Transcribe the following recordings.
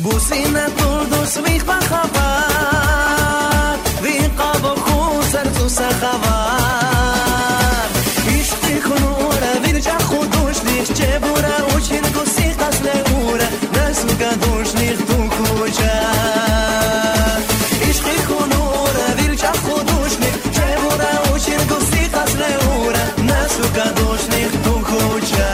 بوسينا تردس ويخ بخبر ويقاب خوصر تو سخبر عشقی خنوره ویرجا خودوش نیخ چه بوره اوچین گسی قسل اوره نسوگا دوش نیخ تو کجا عشقی خنوره ویرجا خودوش نیخ چه بوره اوچین گسی قسل اوره نسوگا دوش نیخ تو کجا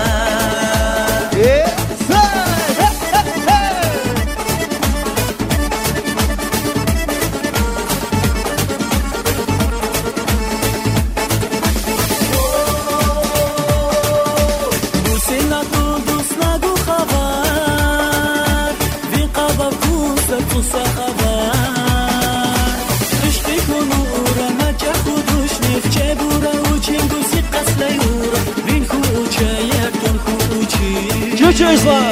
Чё Ислам?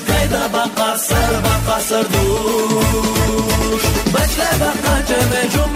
Bachle baqache ve